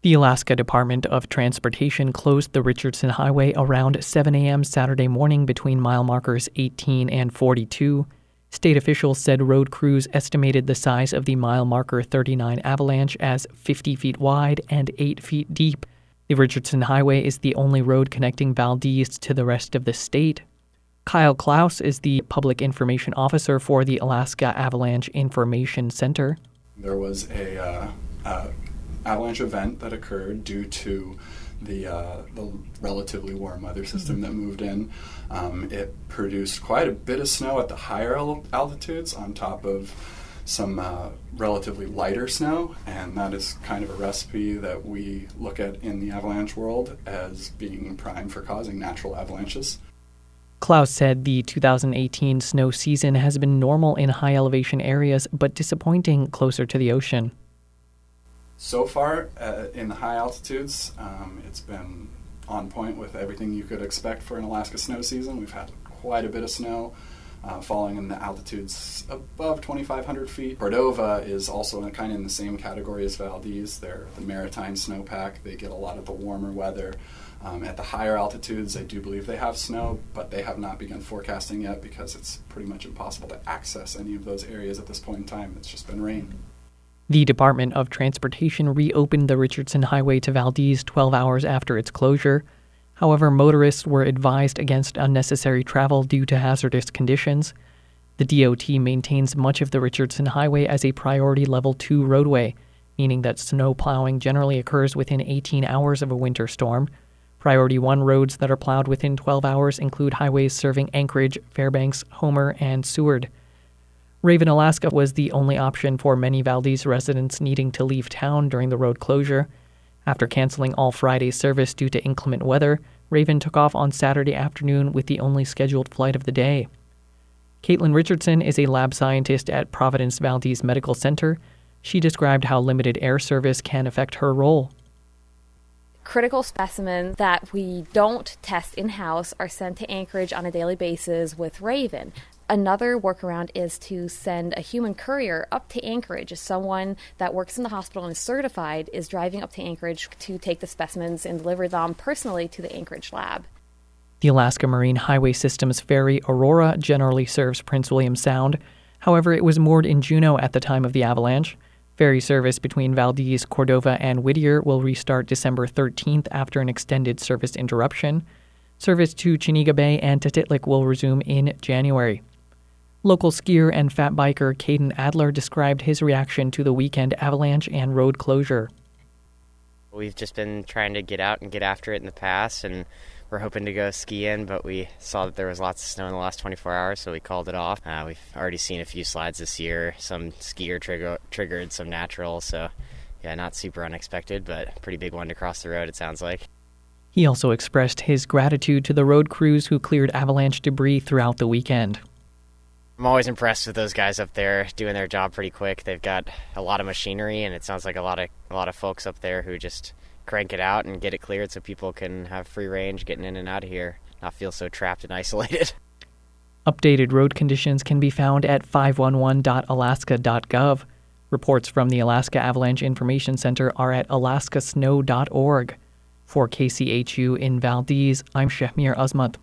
The Alaska Department of Transportation closed the Richardson Highway around 7 a.m. Saturday morning between mile markers 18 and 42. State officials said road crews estimated the size of the mile marker 39 avalanche as 50 feet wide and 8 feet deep. The Richardson Highway is the only road connecting Valdez to the rest of the state. Kyle Klaus is the public information officer for the Alaska Avalanche Information Center. There was a avalanche event that occurred due to the relatively warm weather system that moved in. It produced quite a bit of snow at the higher altitudes on top of some relatively lighter snow, and that is kind of a recipe that we look at in the avalanche world as being prime for causing natural avalanches. Klaus said the 2018 snow season has been normal in high elevation areas, but disappointing closer to the ocean. So far, in the high altitudes, it's been on point with everything you could expect for an Alaska snow season. We've had quite a bit of snow falling in the altitudes above 2,500 feet. Cordova is also kind of in the same category as Valdez. They're the maritime snowpack. They get a lot of the warmer weather. At the higher altitudes, I do believe they have snow, but they have not begun forecasting yet because it's pretty much impossible to access any of those areas at this point in time. It's just been rain. The Department of Transportation reopened the Richardson Highway to Valdez 12 hours after its closure. However, motorists were advised against unnecessary travel due to hazardous conditions. The DOT maintains much of the Richardson Highway as a priority level 2 roadway, meaning that snow plowing generally occurs within 18 hours of a winter storm. Priority 1 roads that are plowed within 12 hours include highways serving Anchorage, Fairbanks, Homer, and Seward. Raven, Alaska was the only option for many Valdez residents needing to leave town during the road closure. After canceling all Friday service due to inclement weather, Raven took off on Saturday afternoon with the only scheduled flight of the day. Caitlin Richardson is a lab scientist at Providence Valdez Medical Center. She described how limited air service can affect her role. Critical specimens that we don't test in-house are sent to Anchorage on a daily basis with Raven. Another workaround is to send a human courier up to Anchorage. Someone that works in the hospital and is certified is driving up to Anchorage to take the specimens and deliver them personally to the Anchorage lab. The Alaska Marine Highway System's ferry Aurora generally serves Prince William Sound. However, it was moored in Juneau at the time of the avalanche. Ferry service between Valdez, Cordova, and Whittier will restart December 13th after an extended service interruption. Service to Chenega Bay and Tititlik will resume in January. Local skier and fat biker Caden Adler described his reaction to the weekend avalanche and road closure. We've just been trying to get out and get after it in the past, and we're hoping to go skiing, but we saw that there was lots of snow in the last 24 hours, so we called it off. We've already seen a few slides this year. Some skier triggered some natural, so yeah, not super unexpected, but pretty big one to cross the road, it sounds like. He also expressed his gratitude to the road crews who cleared avalanche debris throughout the weekend. I'm always impressed with those guys up there doing their job pretty quick. They've got a lot of machinery, and it sounds like a lot of folks up there who just crank it out and get it cleared so people can have free range getting in and out of here, not feel so trapped and isolated. Updated road conditions can be found at 511.alaska.gov. Reports from the Alaska Avalanche Information Center are at alaskasnow.org. For KCHU in Valdez, I'm Shahmir Azmat.